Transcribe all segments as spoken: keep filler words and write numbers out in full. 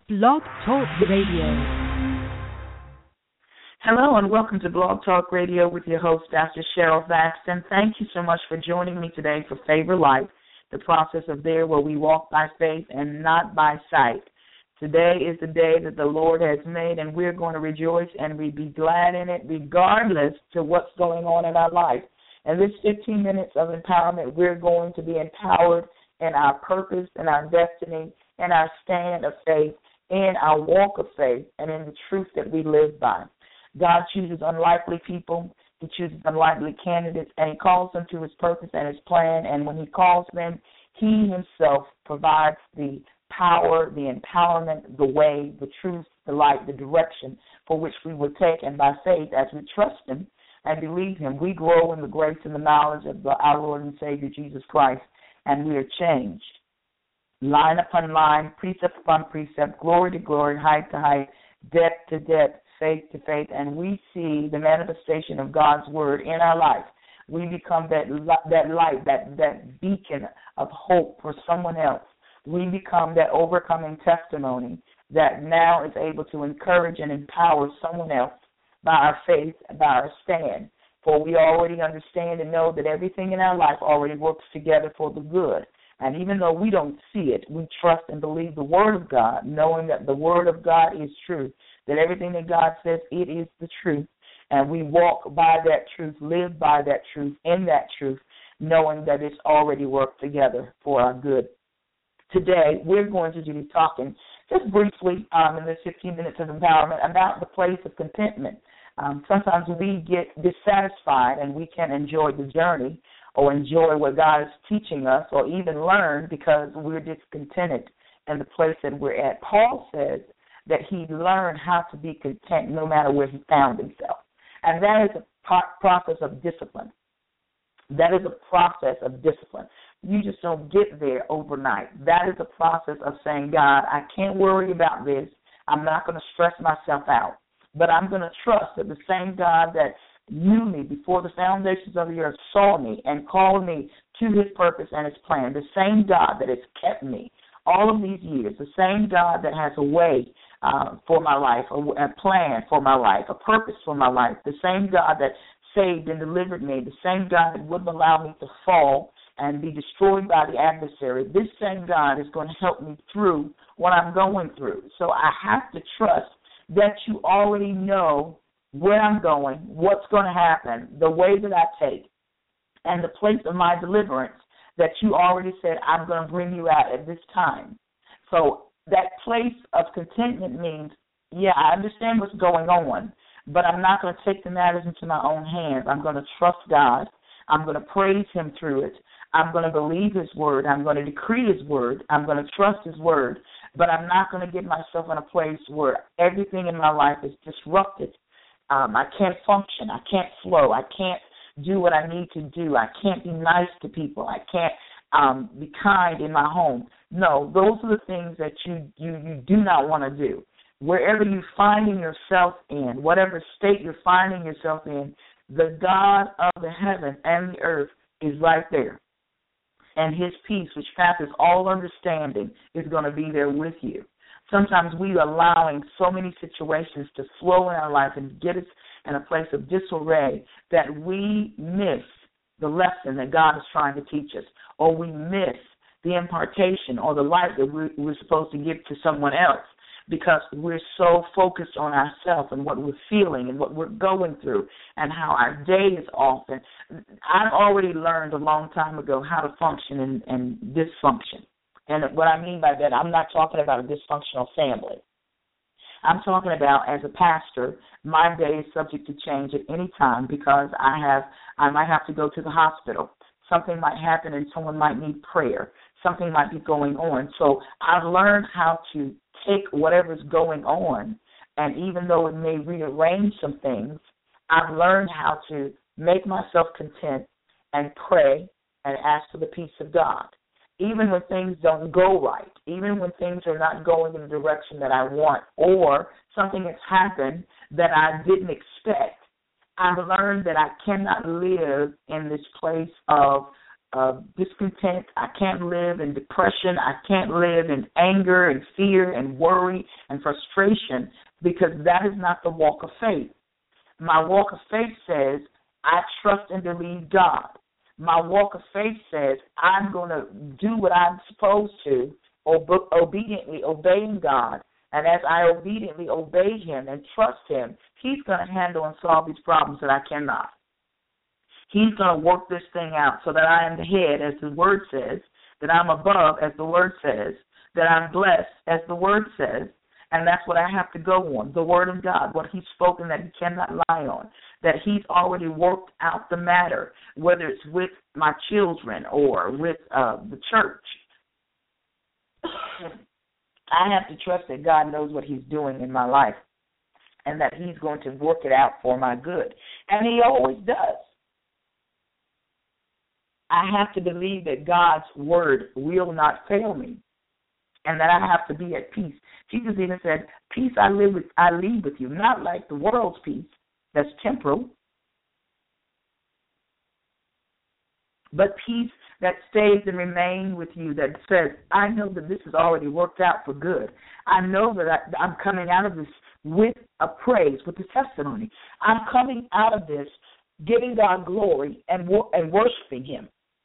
Blog Talk Radio. Hello and welcome to Blog Talk Radio with your host, Doctor Cheryl Thaxton. Thank you so much for joining me today for Favor Life, the process of there where we walk by faith and not by sight. Today is the day that the Lord has made, and we're going to rejoice and we be glad in it regardless to what's going on in our life. In this fifteen minutes of empowerment, we're going to be empowered in our purpose, in our destiny, in our stand of faith, in our walk of faith, and in the truth that we live by. God chooses unlikely people. He chooses unlikely candidates, and he calls them to his purpose and his plan. And when he calls them, he himself provides the power, the empowerment, the way, the truth, the light, the direction for which we will take. And by faith, as we trust him and believe him, we grow in the grace and the knowledge of the, our Lord and Savior, Jesus Christ, and we are changed. Line upon line, precept upon precept, glory to glory, height to height, depth to depth, faith to faith, and we see the manifestation of God's word in our life. We become that that light, that, that beacon of hope for someone else. We become that overcoming testimony that now is able to encourage and empower someone else by our faith, by our stand. For we already understand and know that everything in our life already works together for the good. And even though we don't see it, we trust and believe the Word of God, knowing that the Word of God is true, that everything that God says, it is the truth. And we walk by that truth, live by that truth, in that truth, knowing that it's already worked together for our good. Today, we're going to be talking just briefly um, in this fifteen minutes of empowerment about the place of contentment. Um, sometimes we get dissatisfied and we can't enjoy the journey or enjoy what God is teaching us or even learn because we're discontented in the place that we're at. Paul says that he learned how to be content no matter where he found himself. And that is a process of discipline. That is a process of discipline. You just don't get there overnight. That is a process of saying, God, I can't worry about this. I'm not going to stress myself out. But I'm going to trust that the same God that knew me before the foundations of the earth saw me and called me to his purpose and his plan, the same God that has kept me all of these years, the same God that has a way uh, for my life, a, a plan for my life, a purpose for my life, the same God that saved and delivered me, the same God that wouldn't allow me to fall and be destroyed by the adversary, this same God is going to help me through what I'm going through. So I have to trust that you already know where I'm going, what's going to happen, the way that I take, and the place of my deliverance that you already said I'm going to bring you out at this time. So that place of contentment means, yeah, I understand what's going on, but I'm not going to take the matters into my own hands. I'm going to trust God. I'm going to praise him through it. I'm going to believe his word. I'm going to decree his word. I'm going to trust his word. But I'm not going to get myself in a place where everything in my life is disrupted. Um, I can't function. I can't flow. I can't do what I need to do. I can't be nice to people. I can't um, be kind in my home. No, those are the things that you, you, you do not want to do. Wherever you're finding yourself in, whatever state you're finding yourself in, the God of the heaven and the earth is right there. And his peace, which passes all understanding, is going to be there with you. Sometimes we are allowing so many situations to flow in our life and get us in a place of disarray that we miss the lesson that God is trying to teach us, or we miss the impartation or the light that we're, we're supposed to give to someone else because we're so focused on ourselves and what we're feeling and what we're going through and how our day is off. And I've already learned a long time ago how to function and, and dysfunction. And what I mean by that, I'm not talking about a dysfunctional family. I'm talking about, as a pastor, my day is subject to change at any time because I have, I might have to go to the hospital. Something might happen and someone might need prayer. Something might be going on. So I've learned how to take whatever's going on, and even though it may rearrange some things, I've learned how to make myself content and pray and ask for the peace of God. Even when things don't go right, even when things are not going in the direction that I want, or something has happened that I didn't expect, I've learned that I cannot live in this place of uh, discontent. I can't live in depression. I can't live in anger and fear and worry and frustration, because that is not the walk of faith. My walk of faith says I trust and believe God. My walk of faith says I'm going to do what I'm supposed to, ob- obediently obeying God. And as I obediently obey him and trust him, he's going to handle and solve these problems that I cannot. He's going to work this thing out so that I am the head, as the word says, that I'm above, as the word says, that I'm blessed, as the word says, and that's what I have to go on, the word of God, what he's spoken that he cannot lie on, that he's already worked out the matter, whether it's with my children or with uh, the church. I have to trust that God knows what he's doing in my life and that he's going to work it out for my good. And he always does. I have to believe that God's word will not fail me and that I have to be at peace. Jesus even said, peace I live with, I leave with you, not like the world's peace that's temporal, but peace that stays and remains with you, that says, I know that this is already worked out for good. I know that I, I'm coming out of this with a praise, with a testimony. I'm coming out of this giving God glory and, and worshiping him.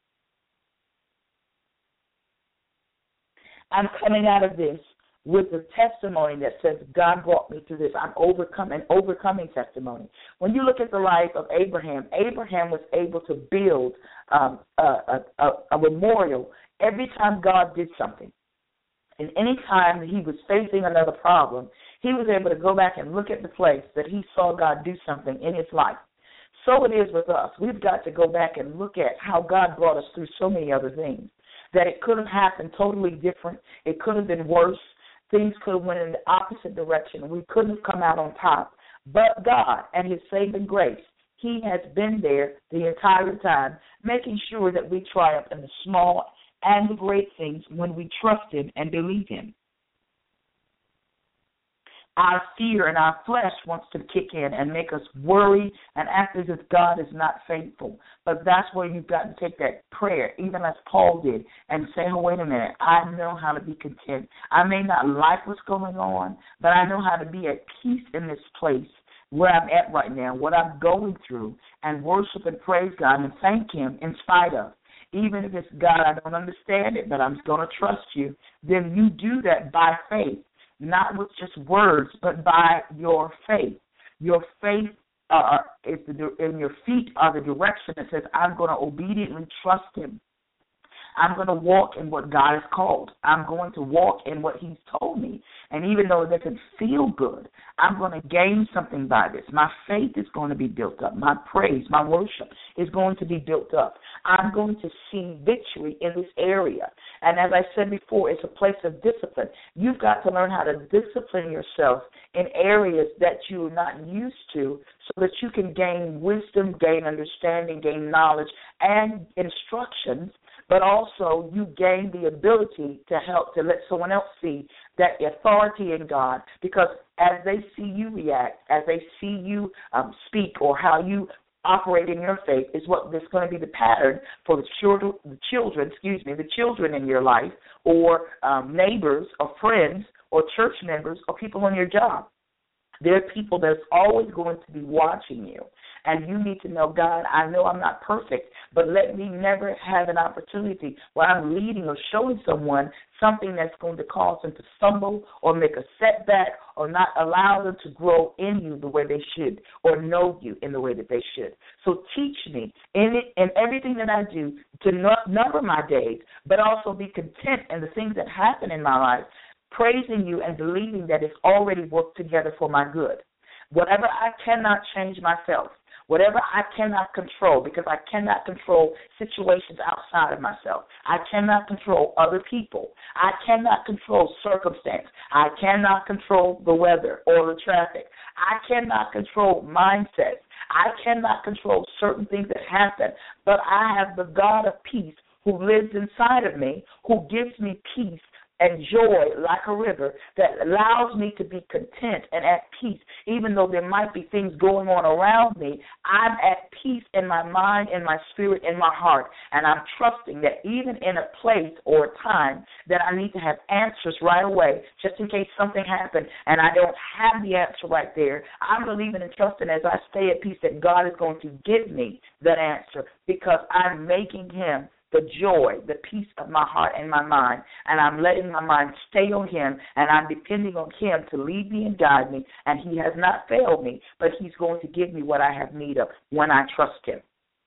I'm coming out of this with a testimony that says God brought me through this. I'm overcoming, overcoming testimony. When you look at the life of Abraham, Abraham was able to build um, a, a, a memorial every time God did something. And any time that he was facing another problem, he was able to go back and look at the place that he saw God do something in his life. So it is with us. We've got to go back and look at how God brought us through so many other things, that it could have happened totally different. It could have been worse. Things could have went in the opposite direction. We couldn't have come out on top. But God and his saving grace, he has been there the entire time, making sure that we triumph in the small and the great things when we trust him and believe him. Our fear and our flesh wants to kick in and make us worry and act as if God is not faithful. But that's where you've got to take that prayer, even as Paul did, and say, oh, wait a minute, I know how to be content. I may not like what's going on, but I know how to be at peace in this place where I'm at right now, what I'm going through, and worship and praise God and thank him in spite of. Even if it's, God, I don't understand it, but I'm going to trust you, then you do that by faith. Not with just words, but by your faith. Your faith uh, is the, and your feet are the direction that says, I'm going to obediently trust him. I'm going to walk in what God has called. I'm going to walk in what he's told me. And even though it doesn't feel good, I'm going to gain something by this. My faith is going to be built up. My praise, my worship is going to be built up. I'm going to see victory in this area. And as I said before, it's a place of discipline. You've got to learn how to discipline yourself in areas that you're not used to so that you can gain wisdom, gain understanding, gain knowledge, and instructions, but also you gain the ability to help, to let someone else see that authority in God, because as they see you react, as they see you um, speak, or how you operate in your faith is what is going to be the pattern for the children, the children, excuse me, the children in your life, or um, neighbors, or friends, or church members, or people on your job. There are people that's always going to be watching you. And you need to know, God, I know I'm not perfect, but let me never have an opportunity where I'm leading or showing someone something that's going to cause them to stumble or make a setback or not allow them to grow in you the way they should or know you in the way that they should. So teach me in it, in everything that I do to not number my days, but also be content in the things that happen in my life, praising you and believing that it's already worked together for my good. Whatever I cannot change myself, whatever I cannot control, because I cannot control situations outside of myself. I cannot control other people. I cannot control circumstance. I cannot control the weather or the traffic. I cannot control mindsets. I cannot control certain things that happen, but I have the God of peace who lives inside of me, who gives me peace and joy like a river that allows me to be content and at peace. Even though there might be things going on around me, I'm at peace in my mind, in my spirit, in my heart. And I'm trusting that even in a place or a time that I need to have answers right away, just in case something happened and I don't have the answer right there, I'm believing and trusting as I stay at peace that God is going to give me that answer because I'm making him the joy, the peace of my heart and my mind, and I'm letting my mind stay on him, and I'm depending on him to lead me and guide me, and he has not failed me, but he's going to give me what I have need of when I trust him.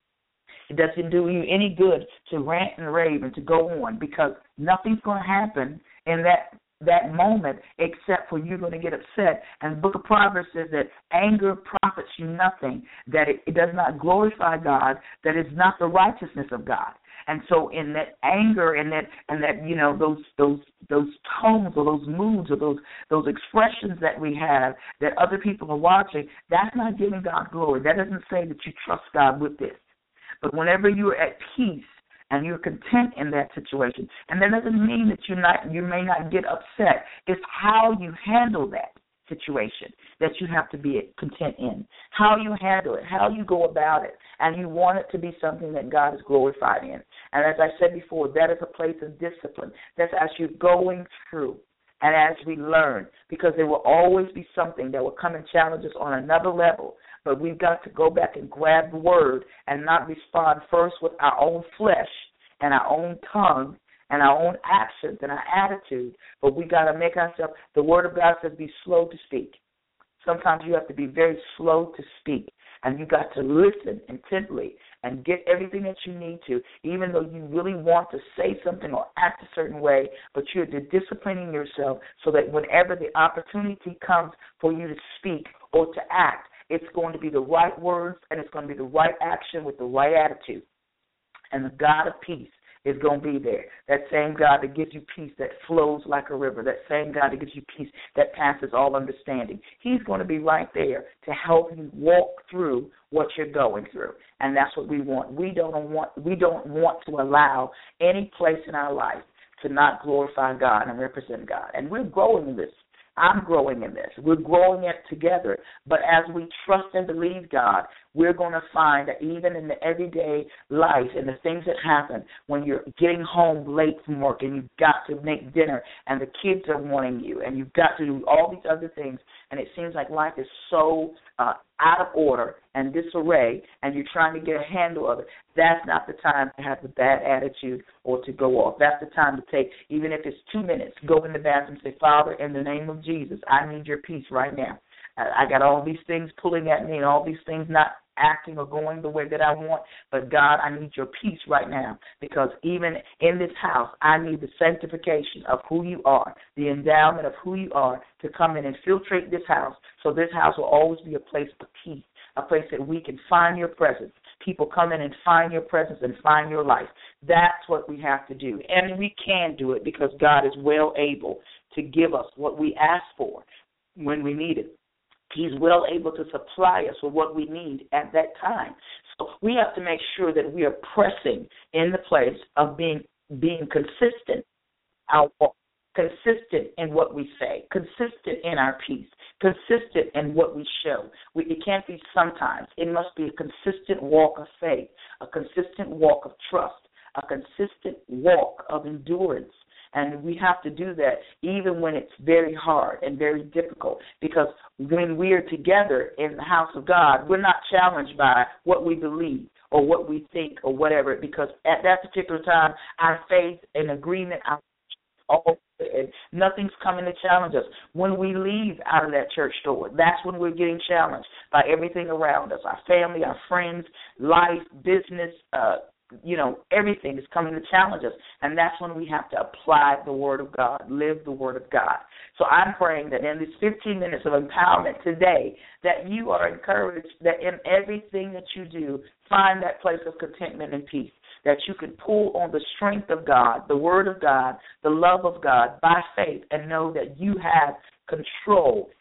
It doesn't do you any good to rant and rave and to go on because nothing's going to happen in that that moment except for you're going to get upset. And the book of Proverbs says that anger profits you nothing, that it, it does not glorify God, that it's not the righteousness of God. And so in that anger and that and that, you know, those those those tones or those moods or those those expressions that we have that other people are watching, that's not giving God glory. That doesn't say that you trust God with this. But whenever you're at peace and you're content in that situation, and that doesn't mean that you're not, you may not get upset. It's how you handle that situation that you have to be content in, how you handle it, how you go about it, and you want it to be something that God is glorified in. And as I said before, that is a place of discipline. That's as you're going through and as we learn, because there will always be something that will come and challenge us on another level. But we've got to go back and grab the word and not respond first with our own flesh and our own tongue and our own actions and our attitude. But we got to make ourselves, the word of God says, be slow to speak. Sometimes you have to be very slow to speak. And you got to listen intently and get everything that you need to, even though you really want to say something or act a certain way, but you're disciplining yourself so that whenever the opportunity comes for you to speak or to act, it's going to be the right words and it's going to be the right action with the right attitude. And the God of peace is going to be there. That same God that gives you peace that flows like a river, that same God that gives you peace that passes all understanding. He's going to be right there to help you walk through what you're going through. And that's what we want. We don't want we don't want to allow any place in our life to not glorify God and represent God. And we're growing in this. I'm growing in this. We're growing it together. But as we trust and believe God, we're going to find that even in the everyday life and the things that happen when you're getting home late from work and you've got to make dinner and the kids are wanting you and you've got to do all these other things and it seems like life is so uh, out of order and disarray and you're trying to get a handle of it, that's not the time to have the bad attitude or to go off. That's the time to take, even if it's two minutes, go in the bathroom and say, Father, in the name of Jesus, I need your peace right now. I got all these things pulling at me and all these things not acting or going the way that I want, but God, I need your peace right now because even in this house, I need the sanctification of who you are, the endowment of who you are to come in and filtrate this house so this house will always be a place of peace, a place that we can find your presence. People come in and find your presence and find your life. That's what we have to do, and we can do it because God is well able to give us what we ask for when we need it. He's well able to supply us with what we need at that time. So we have to make sure that we are pressing in the place of being being consistent, our, consistent in what we say, consistent in our peace, consistent in what we show. We, it can't be sometimes. It must be a consistent walk of faith, a consistent walk of trust, a consistent walk of endurance. And we have to do that even when it's very hard and very difficult because when we are together in the house of God, we're not challenged by what we believe or what we think or whatever because at that particular time, our faith and agreement, our all and nothing's coming to challenge us. When we leave out of that church door, that's when we're getting challenged by everything around us, our family, our friends, life, business, uh, you know, everything is coming to challenge us, and that's when we have to apply the Word of God, live the Word of God. So I'm praying that in these fifteen minutes of empowerment today, that you are encouraged that in everything that you do, find that place of contentment and peace, that you can pull on the strength of God, the Word of God, the love of God by faith, and know that you have control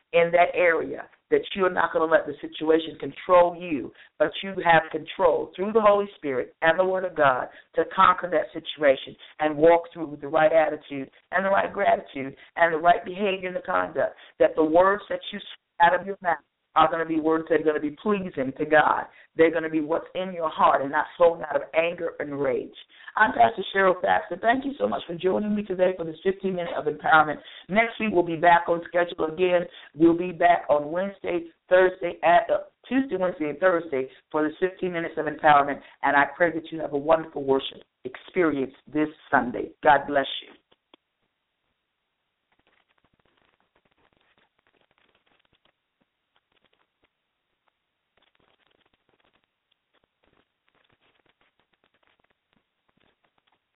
in that area, that you're not going to let the situation control you, but you have control through the Holy Spirit and the Word of God to conquer that situation and walk through with the right attitude and the right gratitude and the right behavior and the conduct, that the words that you speak out of your mouth are going to be words that are going to be pleasing to God. They're going to be what's in your heart and not flowing out of anger and rage. I'm Pastor Cheryl Faxon. Thank you so much for joining me today for this fifteen minutes of empowerment. Next week, we'll be back on schedule again. We'll be back on Wednesday, Thursday, at, uh, Tuesday, Wednesday, and Thursday for this fifteen minutes of empowerment. And I pray that you have a wonderful worship experience this Sunday. God bless you.